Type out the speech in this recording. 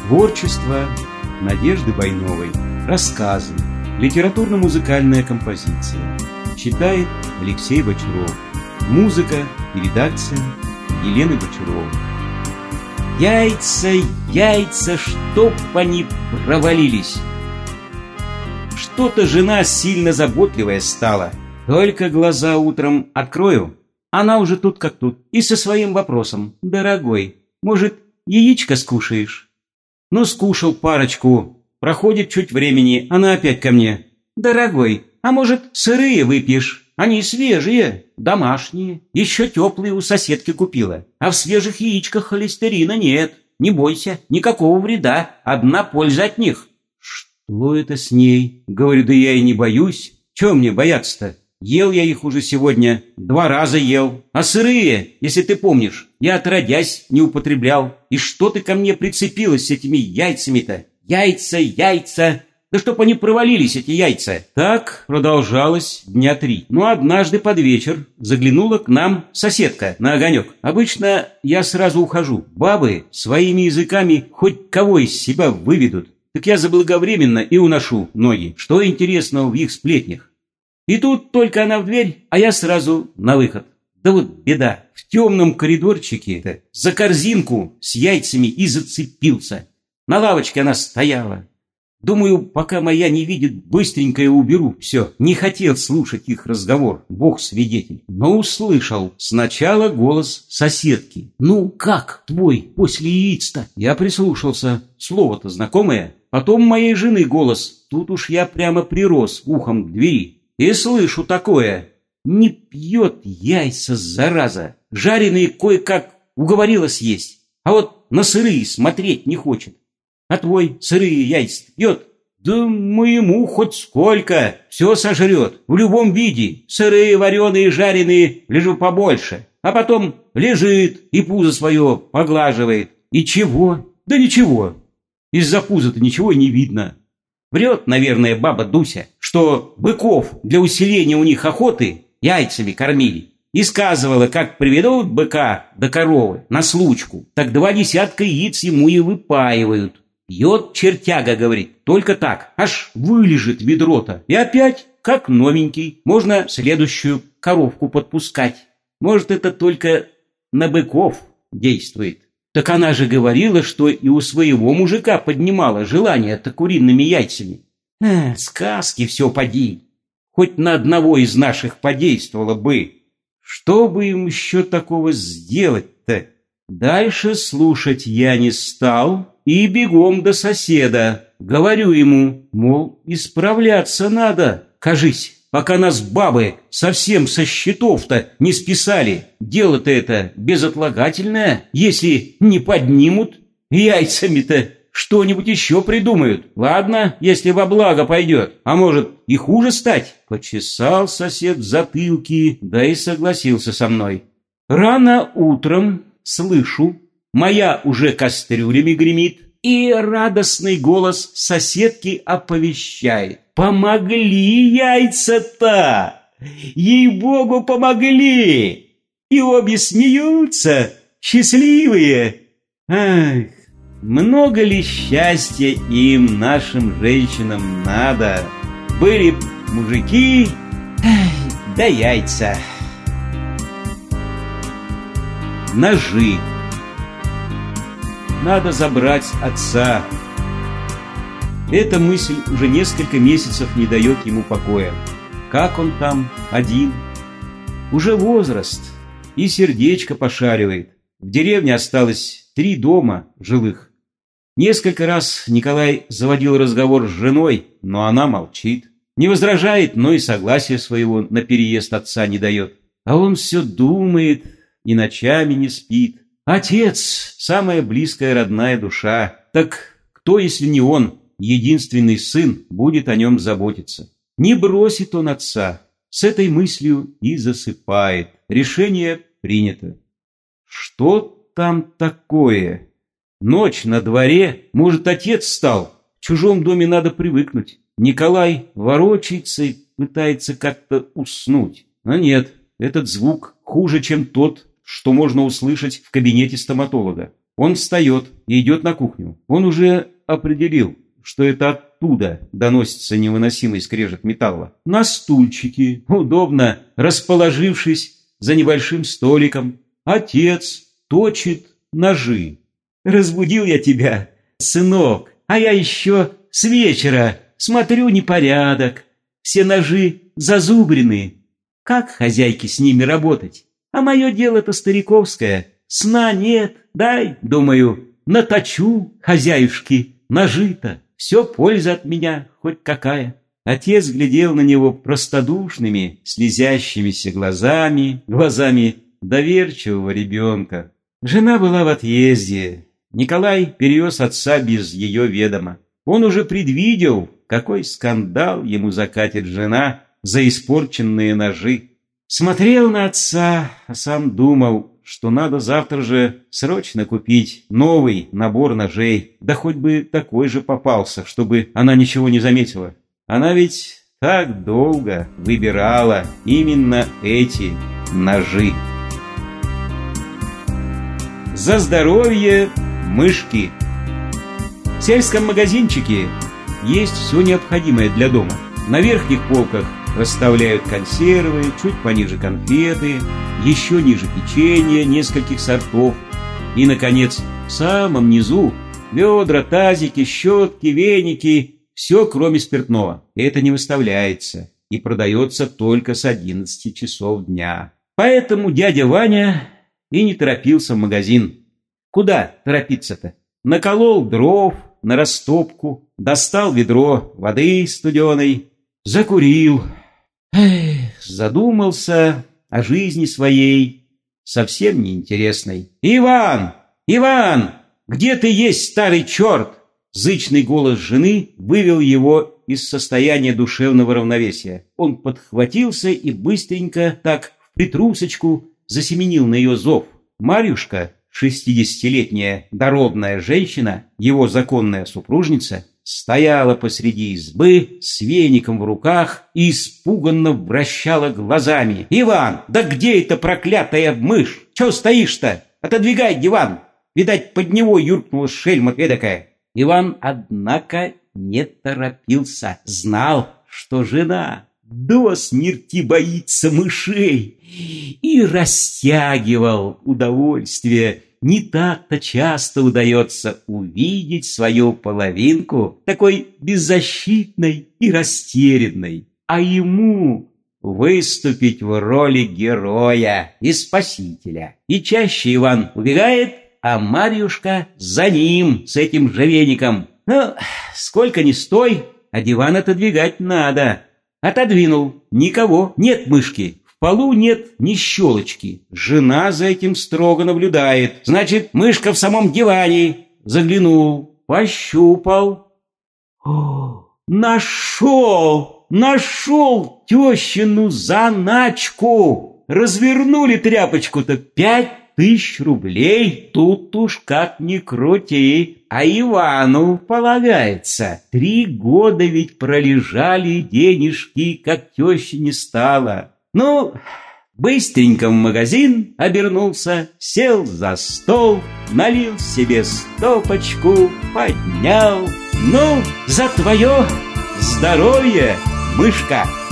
Творчество Надежды Байновой. Рассказы. Литературно-музыкальная композиция. Читает Алексей Бочаров. Музыка и редакция Елены Бочаровой. Яйца, яйца, чтоб они провалились. Что-то жена сильно заботливая стала. Только глаза утром открою, она уже тут как тут. И со своим вопросом: дорогой, может, яичко скушаешь? Ну, скушал парочку. Проходит чуть времени, она опять ко мне: дорогой, а может, сырые выпьешь? Они свежие, домашние, еще теплые у соседки купила. А в свежих яичках холестерина нет. Не бойся, никакого вреда, одна польза от них. Что это с ней? Говорю, да я и не боюсь. Чего мне бояться-то? Ел я их уже сегодня, 2 раза ел. А сырые, если ты помнишь, я отродясь не употреблял. И что ты ко мне прицепилась с этими яйцами-то? Яйца, яйца. Да чтоб они провалились, эти яйца. Так продолжалось дня 3. Но однажды под вечер заглянула к нам соседка на огонек. Обычно я сразу ухожу. Бабы своими языками хоть кого из себя выведут. Так я заблаговременно и уношу ноги. Что интересного в их сплетнях? И тут только она в дверь, а я сразу на выход. Да вот беда. В темном коридорчике за корзинку с яйцами и зацепился. На лавочке она стояла. Думаю, пока моя не видит, быстренько уберу все. Не хотел слушать их разговор, бог свидетель. Но услышал сначала голос соседки. «Ну как твой после яиц-то?» Я прислушался. Слово-то знакомое. Потом моей жены голос. Тут уж я прямо прирос ухом к двери. И слышу такое: не пьет яйца, зараза. Жареные кое-как уговорила съесть, а вот на сырые смотреть не хочет. А твой сырые яйца пьет? Да моему хоть сколько, все сожрет, в любом виде. Сырые, вареные, жареные, лежу побольше. А потом лежит и пузо свое поглаживает. И чего? Да ничего. Из-за пуза-то ничего не видно. Врет, наверное, баба Дуся, что быков для усиления у них охоты яйцами кормили. И сказывала, как приведут быка до коровы на случку, так 2 десятка яиц ему и выпаивают. Пьет чертяга, говорит, только так, аж вылежит ведро-то. И опять, как новенький, можно следующую коровку подпускать. Может, это только на быков действует. Так она же говорила, что и у своего мужика поднимала желание-то куриными яйцами. Сказки все поди. Хоть на одного из наших подействовало бы. Что бы им еще такого сделать-то? Дальше слушать я не стал и бегом до соседа. Говорю ему, мол, исправляться надо, кажись. Пока нас бабы совсем со счетов-то не списали. Дело-то это безотлагательное. Если не поднимут, яйцами-то что-нибудь еще придумают. Ладно, если во благо пойдет. А может и хуже стать? Почесал сосед в затылке, да и согласился со мной. Рано утром слышу, моя уже кастрюлями гремит, и радостный голос соседки оповещает: помогли яйца-то! Ей-богу, помогли! И обе смеются, счастливые. Ах, много ли счастья им, нашим женщинам, надо? Были мужики, да яйца. Ножи. Надо забрать отца. Эта мысль уже несколько месяцев не дает ему покоя. Как он там, один? Уже возраст, и сердечко пошаривает. В деревне осталось 3 дома жилых. Несколько раз Николай заводил разговор с женой, но она молчит. Не возражает, но и согласия своего на переезд отца не дает. А он все думает и ночами не спит. Отец – самая близкая родная душа. Так кто, если не он, единственный сын, будет о нем заботиться? Не бросит он отца. С этой мыслью и засыпает. Решение принято. Что там такое? Ночь на дворе. Может, отец встал? В чужом доме надо привыкнуть. Николай ворочается и пытается как-то уснуть. Но нет, этот звук хуже, чем тот, что можно услышать в кабинете стоматолога. Он встает и идет на кухню. Он уже определил, что это оттуда доносится невыносимый скрежет металла. На стульчике, удобно расположившись за небольшим столиком, отец точит ножи. «Разбудил я тебя, сынок, а я еще с вечера смотрю непорядок. Все ножи зазубрены. Как хозяйке с ними работать? А мое дело-то стариковское. Сна нет. Дай, думаю, наточу хозяюшки ножи-то. Все польза от меня, хоть какая». Отец глядел на него простодушными, слезящимися глазами доверчивого ребенка. Жена была в отъезде. Николай перевез отца без ее ведома. Он уже предвидел, какой скандал ему закатит жена за испорченные ножи. Смотрел на отца, а сам думал, что надо завтра же срочно купить новый набор ножей, да хоть бы такой же попался, чтобы она ничего не заметила. Она ведь так долго выбирала именно эти ножи. За здоровье мышки. В сельском магазинчике есть все необходимое для дома. На верхних полках расставляют консервы, чуть пониже конфеты, еще ниже печенье нескольких сортов. И, наконец, в самом низу ведра, тазики, щетки, веники, все кроме спиртного. Это не выставляется и продается только с 11 часов дня. Поэтому дядя Ваня и не торопился в магазин. Куда торопиться-то? Наколол дров на растопку, достал ведро воды студеной, закурил. Задумался о жизни своей, совсем неинтересной. «Иван! Иван! Где ты есть, старый черт?» Зычный голос жены вывел его из состояния душевного равновесия. Он подхватился и быстренько, так в притрусочку, засеменил на ее зов. Марьюшка, 60-летняя дородная женщина, его законная супружница, стояла посреди избы с веником в руках и испуганно вращала глазами. «Иван, да где эта проклятая мышь? Чего стоишь-то? Отодвигай диван!» Видать, под него юркнула шельма эдакая. Иван, однако, не торопился. Знал, что жена до смерти боится мышей, и растягивал удовольствие. Не так-то часто удается увидеть свою половинку такой беззащитной и растерянной, а ему выступить в роли героя и спасителя. И чаще Иван убегает, а Марьюшка за ним с этим же веником. Ну, сколько ни стой, а диван отодвигать надо. Отодвинул. Никого. Нет мышки. В полу нет ни щелочки. Жена за этим строго наблюдает. Значит, мышка в самом диване. Заглянул. Пощупал. О, нашел! Нашел тещину заначку! Развернули тряпочку-то 5000 рублей. Тут уж как ни крути, а Ивану полагается. 3 года ведь пролежали денежки, как тещи не стало. Ну, быстренько в магазин обернулся, сел за стол, налил себе стопочку, поднял. Ну, за твое здоровье, мышка!